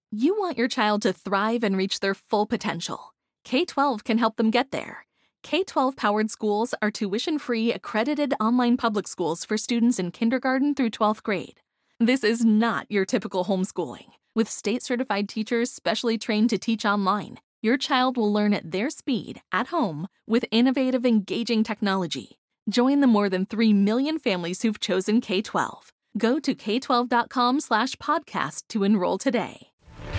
You want your child to thrive and reach their full potential. K-12 can help them get there. K-12-powered schools are tuition-free, accredited online public schools for students in kindergarten through 12th grade. This is not your typical homeschooling. With state-certified teachers specially trained to teach online, your child will learn at their speed, at home, with innovative, engaging technology. Join the more than 3 million families who've chosen K-12. Go to k12.com/podcast to enroll today.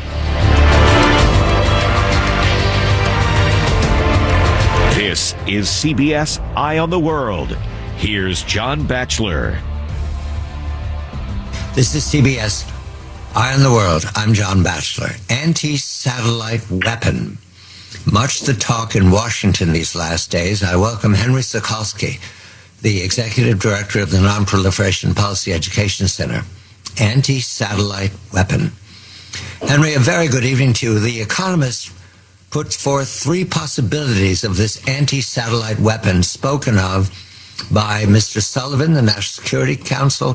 This is CBS Eye on the World. Here's John Batchelor. This is CBS Eye on the World. I'm John Batchelor. Anti-satellite weapon. Much the talk in Washington these last days. I welcome Henry Sokolsky, the executive director of the Non-Proliferation Policy Education Center. Anti-satellite weapon. Henry, a very good evening to you. The Economist put forth 3 possibilities of this anti-satellite weapon spoken of by Mr. Sullivan, the National Security Council,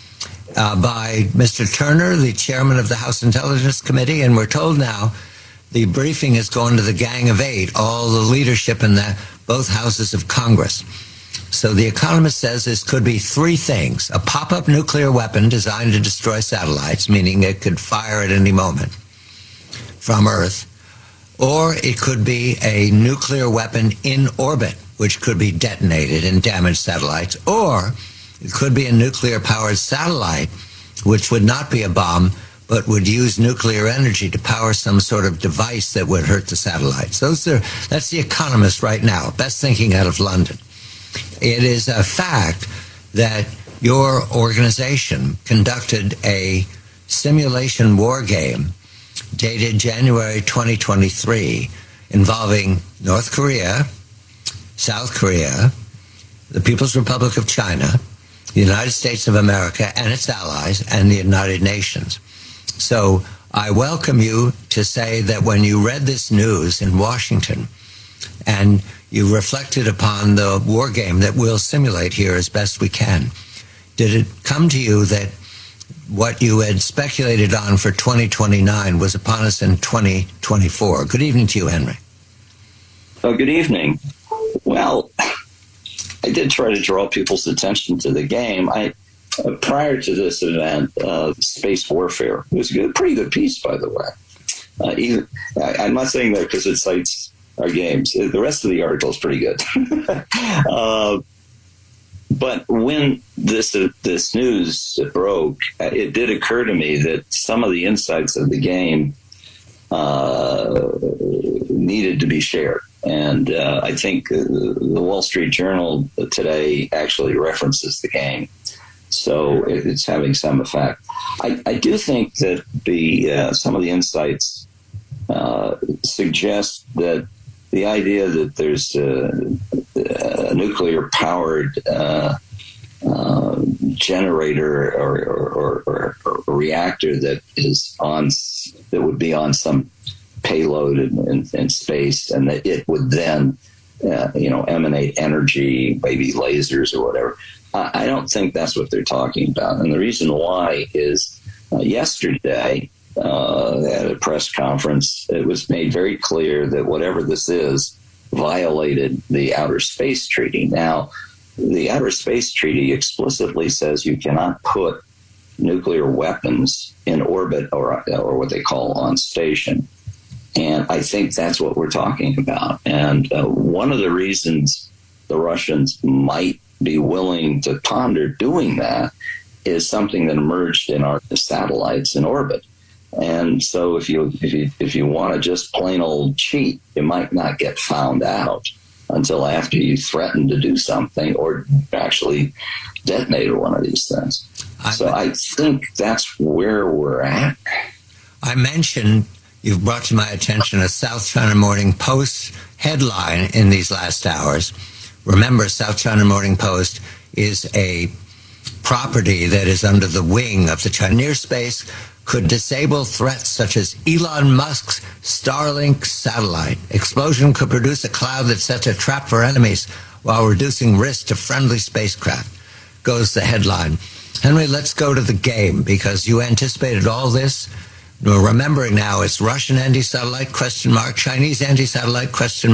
by Mr. Turner, the chairman of the House Intelligence Committee, and we're told now the briefing is going to the Gang of 8, all the leadership in both houses of Congress. So the Economist says this could be 3 things: a pop-up nuclear weapon designed to destroy satellites, meaning it could fire at any moment from Earth, or it could be a nuclear weapon in orbit, which could be detonated and damage satellites, or it could be a nuclear-powered satellite, which would not be a bomb, but would use nuclear energy to power some sort of device that would hurt the satellites. That's The Economist right now, best thinking out of London. It is a fact that your organization conducted a simulation war game dated January 2023 involving North Korea, South Korea, the People's Republic of China, the United States of America and its allies, and the United Nations. So I welcome you to say that when you read this news in Washington and you reflected upon the war game that we'll simulate here as best we can, did it come to you that what you had speculated on for 2029 was upon us in 2024? Good evening to you, Henry. Oh, good evening. Well, I did try to draw people's attention to the game. Prior to this event, Space Warfare was a pretty good piece, by the way. I'm not saying that because it cites our games. The rest of the article is pretty good. But when this news broke, it did occur to me that some of the insights of the game needed to be shared. And I think the Wall Street Journal today actually references the game. So it's having some effect. I do think that some of the insights suggest that the idea that there's a nuclear-powered generator or reactor that would be on some payload in space, and that it would then emanate energy, maybe lasers or whatever. I don't think that's what they're talking about. And the reason why is yesterday at a press conference, it was made very clear that whatever this is violated the Outer Space Treaty. Now, the Outer Space Treaty explicitly says you cannot put nuclear weapons in orbit or what they call on station. And I think that's what we're talking about. And one of the reasons the Russians might be willing to ponder doing that is something that emerged in our satellites in orbit. And so if you want to just plain old cheat, you might not get found out until after you threaten to do something or actually detonate one of these things. So I think that's where we're at. I mentioned, you've brought to my attention a South China Morning Post headline in these last hours. Remember, South China Morning Post is a property that is under the wing of the China. Near space could disable threats such as Elon Musk's Starlink satellite. Explosion could produce a cloud that sets a trap for enemies while reducing risk to friendly spacecraft, goes the headline. Henry, let's go to the game, because you anticipated all this We're remembering now it's Russian anti-satellite ? Chinese anti-satellite ?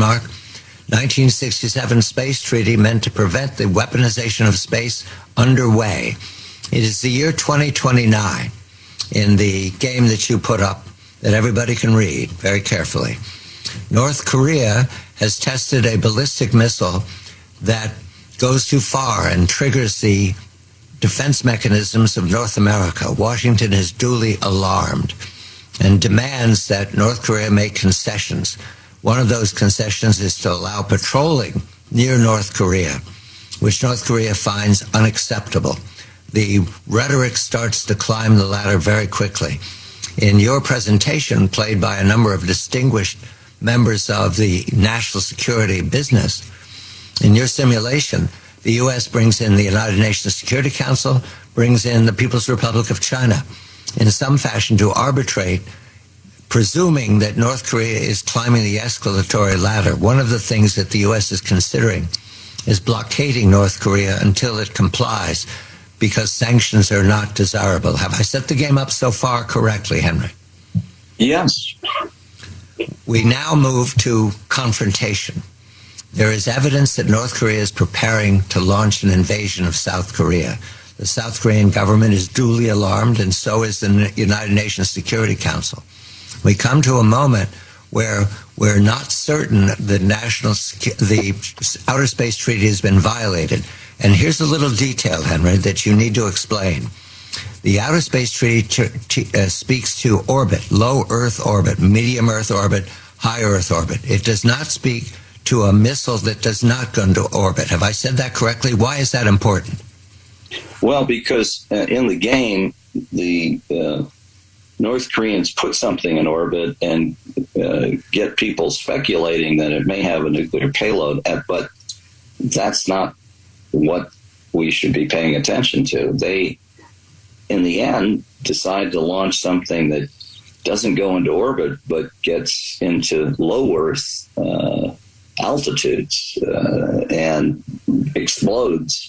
1967 space treaty meant to prevent the weaponization of space underway. It is the year 2029 in the game that you put up that everybody can read very carefully. North Korea has tested a ballistic missile that goes too far and triggers the defense mechanisms of North America. Washington is duly alarmed and demands that North Korea make concessions. One of those concessions is to allow patrolling near North Korea, which North Korea finds unacceptable. The rhetoric starts to climb the ladder very quickly. In your presentation, played by a number of distinguished members of the national security business, in your simulation, the U.S. brings in the United Nations Security Council, brings in the People's Republic of China in some fashion to arbitrate, presuming that North Korea is climbing the escalatory ladder. One of the things that the U.S. is considering is blockading North Korea until it complies, because sanctions are not desirable. Have I set the game up so far correctly, Henry? Yes. We now move to confrontation. There is evidence that North Korea is preparing to launch an invasion of South Korea. The South Korean government is duly alarmed, and so is the United Nations Security Council. We come to a moment where we're not certain the Outer Space Treaty has been violated. And here's a little detail, Henry, that you need to explain. The Outer Space Treaty speaks to orbit, low Earth orbit, medium Earth orbit, high Earth orbit. It does not speak to a missile that does not go into orbit. Have I said that correctly? Why is that important? Well, because in the game, the North Koreans put something in orbit and get people speculating that it may have a nuclear payload, but that's not what we should be paying attention to. They, in the end, decide to launch something that doesn't go into orbit but gets into low Earth altitudes and explodes.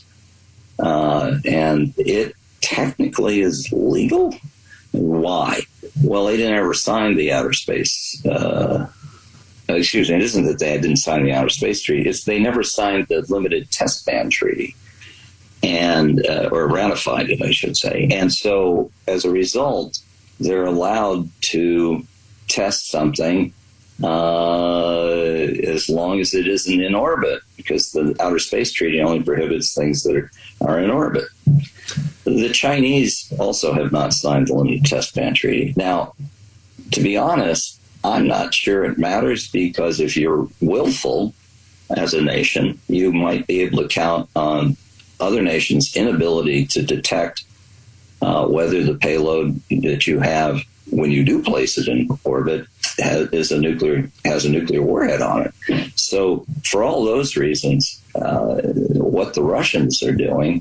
And it technically is legal. Why? Well, they didn't ever sign the outer space. Excuse me, it isn't that they didn't sign the Outer Space Treaty. It's they never signed the Limited Test Ban Treaty, and or ratified it, I should say. And so, as a result, they're allowed to test something as long as it isn't in orbit, because the Outer Space Treaty only prohibits things that are in orbit. The Chinese also have not signed the Limited Test Ban Treaty. Now, to be honest, I'm not sure it matters, because if you're willful as a nation, you might be able to count on other nations' inability to detect whether the payload that you have when you do place it in orbit has a nuclear warhead on it. So for all those reasons, what the Russians are doing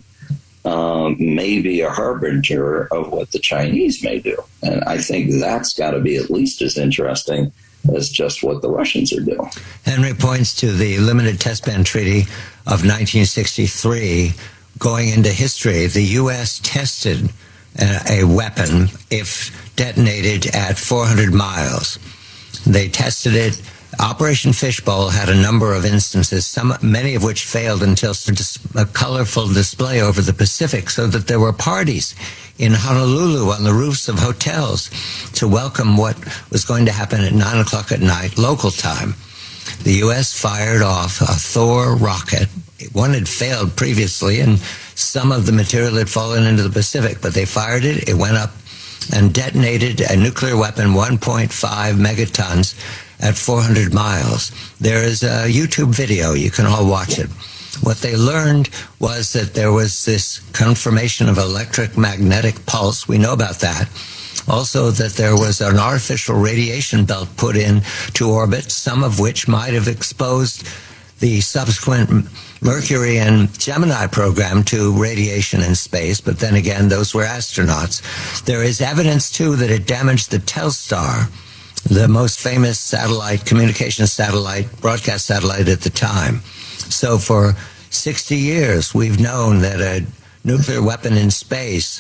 may be a harbinger of what the Chinese may do. And I think that's got to be at least as interesting as just what the Russians are doing. Henry points to the Limited Test Ban Treaty of 1963. Going into history, the U.S. tested a weapon if detonated at 400 miles. They tested it. Operation Fishbowl had a number of instances, many of which failed until a colorful display over the Pacific, so that there were parties in Honolulu on the roofs of hotels to welcome what was going to happen at 9 o'clock at night, local time. The U.S. fired off a Thor rocket. One had failed previously, and some of the material had fallen into the Pacific, but they fired it. It went up and detonated a nuclear weapon, 1.5 megatons, at 400 miles. There is a YouTube video. You can all watch it. What they learned was that there was this confirmation of electromagnetic pulse. We know about that. Also that there was an artificial radiation belt put in to orbit, some of which might have exposed the subsequent Mercury and Gemini program to radiation in space, but then again, those were astronauts. There is evidence, too, that it damaged the Telstar, the most famous satellite, communications satellite, broadcast satellite at the time. So for 60 years, we've known that a nuclear weapon in space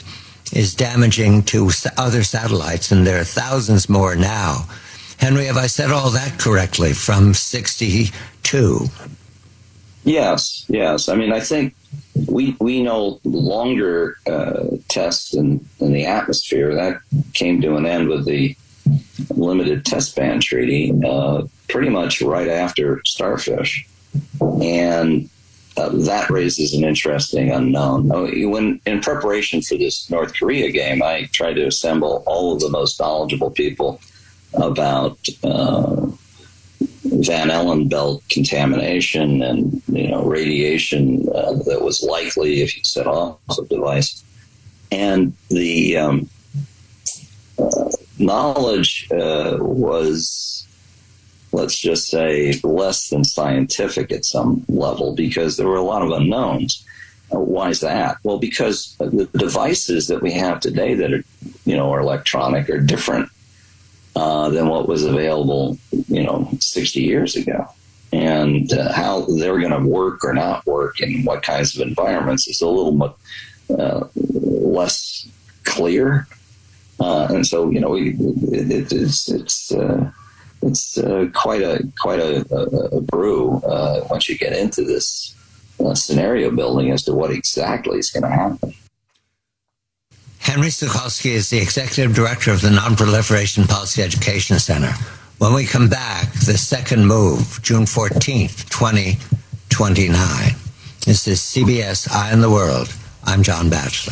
is damaging to other satellites, and there are thousands more now. Henry, have I said all that correctly from 62? Yes. I mean, I think we know longer tests in the atmosphere. That came to an end with the Limited Test Ban Treaty pretty much right after Starfish. And that raises an interesting unknown. When in preparation for this North Korea game, I tried to assemble all of the most knowledgeable people about Van Allen belt contamination and radiation that was likely if you set off a device, and the knowledge was, let's just say, less than scientific at some level because there were a lot of unknowns. Why is that? Well, because the devices that we have today that are electronic are different than what was available 60 years ago, and how they're going to work or not work in what kinds of environments is a little less clear. And so it's quite a brew once you get into this scenario building as to what exactly is going to happen. Henry Sokolsky is the Executive Director of the Nonproliferation Policy Education Center. When we come back, the second move, June 14th, 2029. This is CBS Eye on the World. I'm John Batchelor.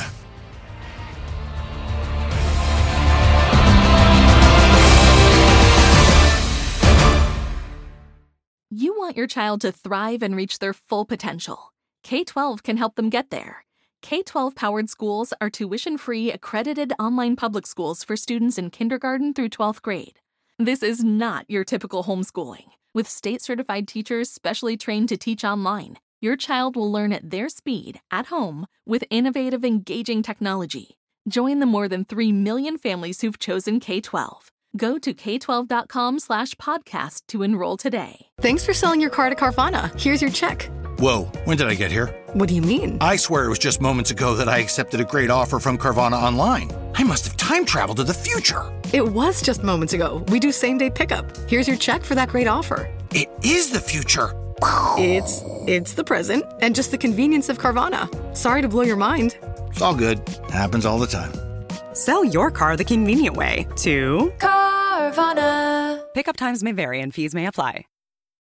You want your child to thrive and reach their full potential. K-12 can help them get there. K-12-powered schools are tuition-free, accredited online public schools for students in kindergarten through 12th grade. This is not your typical homeschooling. With state-certified teachers specially trained to teach online, your child will learn at their speed, at home, with innovative, engaging technology. Join the more than 3 million families who've chosen K-12. Go to k12.com/podcast to enroll today. Thanks for selling your car to Carvana. Here's your check. Whoa, when did I get here? What do you mean? I swear it was just moments ago that I accepted a great offer from Carvana online. I must have time traveled to the future. It was just moments ago. We do same-day pickup. Here's your check for that great offer. It is the future. It's the present and just the convenience of Carvana. Sorry to blow your mind. It's all good. Happens all the time. Sell your car the convenient way to Carvana. Pickup times may vary and fees may apply.